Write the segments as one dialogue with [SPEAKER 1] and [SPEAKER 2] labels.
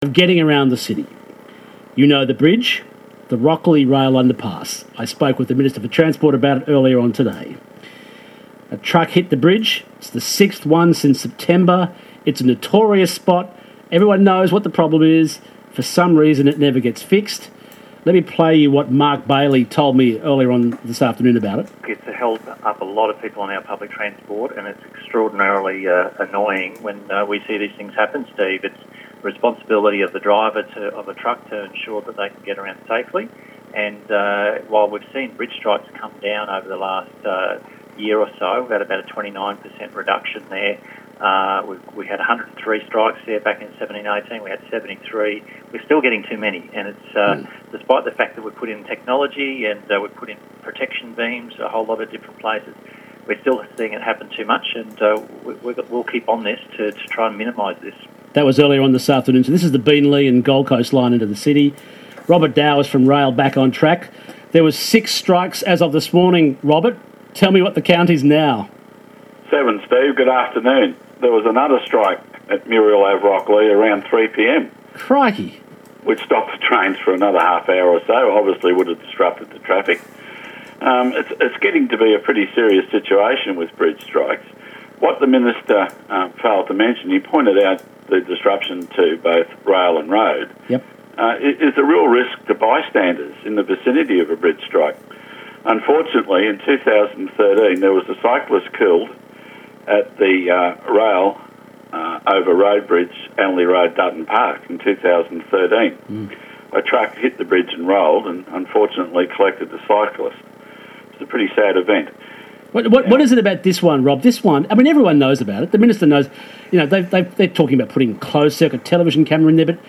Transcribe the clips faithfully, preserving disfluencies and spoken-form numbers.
[SPEAKER 1] of getting around the city. You know the bridge, the Rockley Rail Underpass. I spoke with the Minister for Transport about it earlier on today. A truck hit the bridge. It's the sixth one since September. It's a notorious spot. Everyone knows what the problem is. For some reason, it never gets fixed. Let me play you what Mark Bailey told me earlier on this afternoon about it.
[SPEAKER 2] It's held up a lot of people on our public transport, and it's extraordinarily uh, annoying when uh, we see these things happen, Steve. It's the responsibility of the driver to, of a truck to ensure that they can get around safely. And uh, while we've seen bridge strikes come down over the last uh, year or so, we've had about a twenty-nine percent reduction there. Uh, we, we had one hundred three strikes there back in seventeen eighteen. We had seventy-three. We're still getting too many, and it's uh, mm. despite the fact that we put in technology and uh, we put in protection beams, a whole lot of different places. We're still seeing it happen too much, and uh, we, we'll keep on this to, to try and minimise this.
[SPEAKER 1] That was earlier on this afternoon. So this is the Beenleigh and Gold Coast line into the city. Robert Dowers from Rail back on track. There was six strikes as of this morning. Robert, tell me what the count is now.
[SPEAKER 3] Seven, Steve. Good afternoon. There was another strike at Muriel Ave Rockley around three p.m.
[SPEAKER 1] Crikey.
[SPEAKER 3] Which stopped the trains for another half hour or so. Obviously would have disrupted the traffic. Um, it's, it's getting to be a pretty serious situation with bridge strikes. What the Minister uh, failed to mention, he pointed out the disruption to both rail and road,
[SPEAKER 1] yep.
[SPEAKER 3] uh, is a real risk to bystanders in the vicinity of a bridge strike. Unfortunately, in two thousand thirteen, there was a cyclist killed at the uh, rail uh, over road bridge, Annerley Road, Dutton Park, in two thousand thirteen. Mm. A truck hit the bridge and rolled and unfortunately collected the cyclist. It's a pretty sad event.
[SPEAKER 1] What, what, what is it about this one, Rob? This one, I mean, everyone knows about it. The Minister knows, you know, they've, they've, they're talking about putting closed-circuit television camera in there, but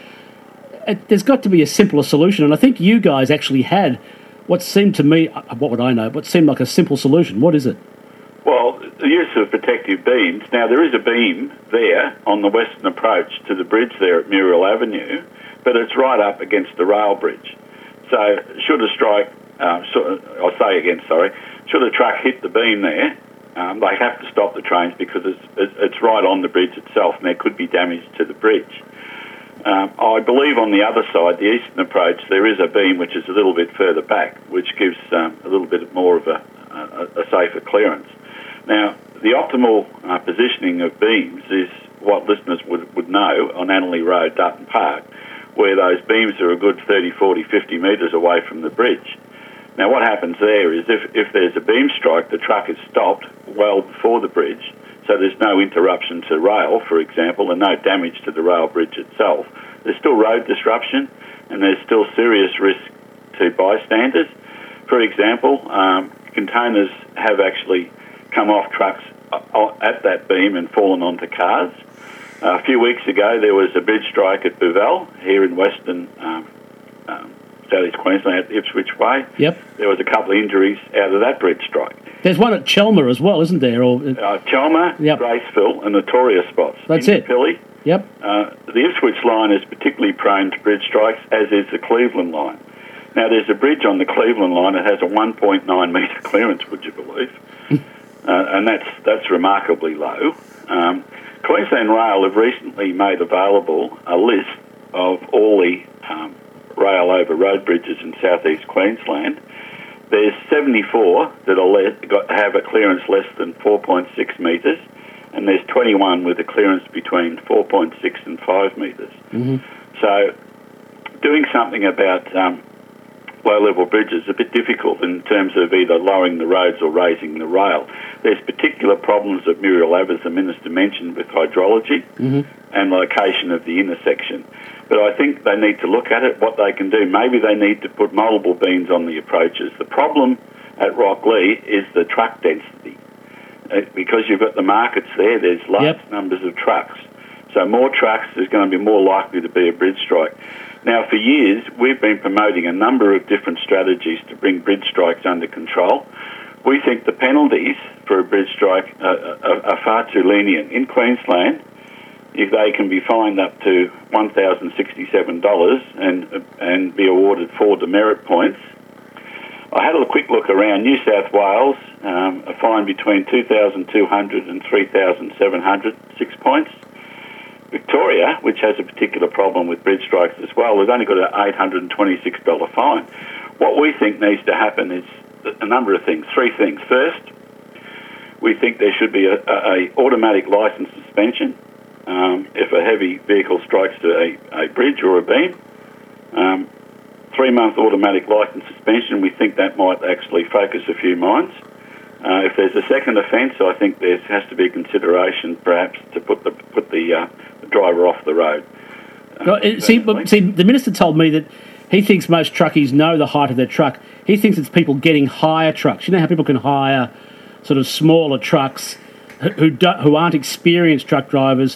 [SPEAKER 1] it, there's got to be a simpler solution. And I think you guys actually had what seemed to me, what would I know, what seemed like a simple solution. What is it?
[SPEAKER 3] Well, the use of protective beams. Now, there is a beam there on the western approach to the bridge there at Muriel Avenue, but it's right up against the rail bridge. So should a strike, uh, should, I'll say again, sorry, should a truck hit the beam there, um, they have to stop the trains because it's, it's right on the bridge itself and there could be damage to the bridge. Um, I believe on the other side, the eastern approach, there is a beam which is a little bit further back, which gives um, a little bit more of a, a, a safer clearance. Now, the optimal uh, positioning of beams is what listeners would, would know on Annerley Road, Dutton Park, where those beams are a good thirty, forty, fifty metres away from the bridge. Now, what happens there is if, if there's a beam strike, the truck is stopped well before the bridge, so there's no interruption to rail, for example, and no damage to the rail bridge itself. There's still road disruption, and there's still serious risk to bystanders. For example, um, containers have actually come off trucks at that beam and fallen onto cars. Uh, a few weeks ago, there was a bridge strike at Bouvel, here in Western um, um, South East Queensland, at Ipswich Way.
[SPEAKER 1] Yep.
[SPEAKER 3] There was a couple of injuries out of that bridge strike.
[SPEAKER 1] There's one at Chelmer as well, isn't there? Or
[SPEAKER 3] uh, Chelmer,
[SPEAKER 1] yep.
[SPEAKER 3] Graceville, and notorious spots.
[SPEAKER 1] That's it.
[SPEAKER 3] Pilly.
[SPEAKER 1] Yep.
[SPEAKER 3] Uh, the Ipswich line is particularly prone to bridge strikes, as is the Cleveland line. Now, there's a bridge on the Cleveland line that has a one point nine metre clearance, would you believe? uh, and that's that's remarkably low. Um, Queensland Rail have recently made available a list of all the um, rail over road bridges in southeast Queensland. There's seventy-four that are le- got, have a clearance less than four point six metres, and there's twenty-one with a clearance between four point six and five metres.
[SPEAKER 1] Mm-hmm.
[SPEAKER 3] So doing something about um, low-level bridges is a bit difficult in terms of either lowering the roads or raising the rail. There's particular problems at Muriel Ave, as the Minister mentioned, with hydrology
[SPEAKER 1] mm-hmm.
[SPEAKER 3] and location of the intersection. But I think they need to look at it, what they can do. Maybe they need to put multiple beams on the approaches. The problem at Rockley is the truck density. Uh, because you've got the markets there, there's large
[SPEAKER 1] yep.
[SPEAKER 3] numbers of trucks. So more trucks, there's going to be more likely to be a bridge strike. Now, for years, we've been promoting a number of different strategies to bring bridge strikes under control. We think the penalties for a bridge strike are, are, are far too lenient. In Queensland, if they can be fined up to one thousand sixty-seven dollars and and be awarded four demerit points. I had a quick look around New South Wales, um, a fine between two thousand two hundred and three thousand seven hundred, six points. Victoria, which has a particular problem with bridge strikes as well, has only got an eight hundred twenty-six dollars fine. What we think needs to happen is a number of things. Three things. First, we think there should be a, a, a automatic licence suspension um, if a heavy vehicle strikes to a, a bridge or a beam. Um, three-month automatic licence suspension, we think that might actually focus a few minds. Uh, if there's a second offence, I think there has to be consideration, perhaps, to put the put the, uh, the driver off the road. Uh,
[SPEAKER 1] well, see, but, see, the minister told me that he thinks most truckies know the height of their truck. He thinks it's people getting higher trucks. You know how people can hire sort of smaller trucks who don't, who aren't experienced truck drivers.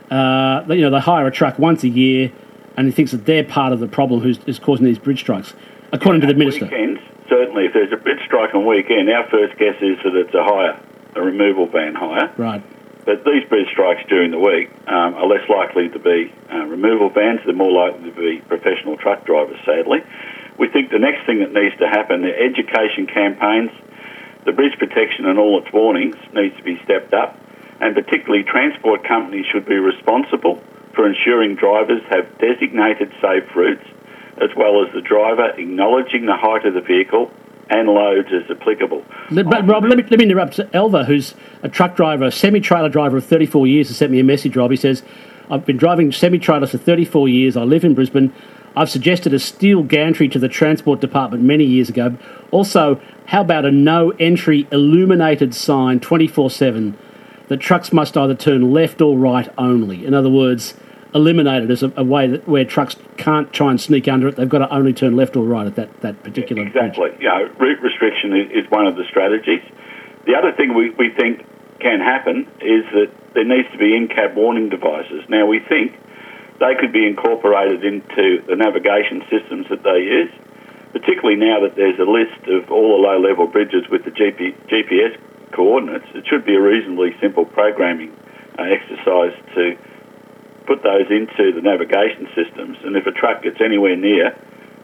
[SPEAKER 1] Uh, you know, they hire a truck once a year, and he thinks that they're part of the problem who's is causing these bridge strikes, according
[SPEAKER 3] yeah,
[SPEAKER 1] to the minister.
[SPEAKER 3] Weekends, certainly, if there's a bridge strike on weekend, our first guess is that it's a hire, a removal van hire.
[SPEAKER 1] Right.
[SPEAKER 3] But these bridge strikes during the week um, are less likely to be uh, removal vans. They're more likely to be professional truck drivers, sadly. We think the next thing that needs to happen, the education campaigns, the bridge protection and all its warnings needs to be stepped up, and particularly transport companies should be responsible for ensuring drivers have designated safe routes, as well as the driver acknowledging the height of the vehicle and loads as applicable.
[SPEAKER 1] But Rob, let me, let me interrupt. Elva, who's a truck driver, a semi-trailer driver of thirty-four years, has sent me a message, Rob. He says, I've been driving semi-trailers for thirty-four years. I live in Brisbane. I've suggested a steel gantry to the Transport Department many years ago. Also, how about a no-entry illuminated sign twenty-four seven that trucks must either turn left or right only? In other words, eliminated as a, a way that where trucks can't try and sneak under it. They've got to only turn left or right at that, that particular
[SPEAKER 3] Exactly.
[SPEAKER 1] bridge.
[SPEAKER 3] You know, route restriction is, is one of the strategies. The other thing we, we think can happen is that there needs to be in-cab warning devices. Now, we think they could be incorporated into the navigation systems that they use, particularly now that there's a list of all the low-level bridges with the G P, G P S coordinates. It should be a reasonably simple programming uh, exercise to put those into the navigation systems, and if a truck gets anywhere near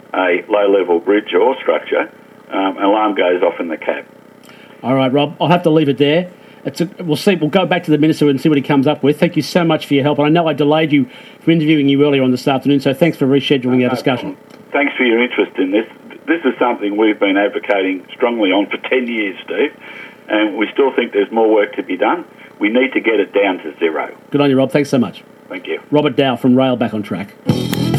[SPEAKER 3] a low-level bridge or structure, um, an alarm goes off in the cab.
[SPEAKER 1] All right, Rob, I'll have to leave it there. It's a, we'll see. We'll go back to the minister and see what he comes up with. Thank you so much for your help. And I know I delayed you from interviewing you earlier on this afternoon, so thanks for rescheduling
[SPEAKER 3] no,
[SPEAKER 1] our discussion.
[SPEAKER 3] No thanks for your interest in this. This is something we've been advocating strongly on for ten years, Steve, and we still think there's more work to be done. We need to get it down to zero.
[SPEAKER 1] Good on you, Rob. Thanks so much.
[SPEAKER 3] Thank you.
[SPEAKER 1] Robert Dow from Rail Back on Track.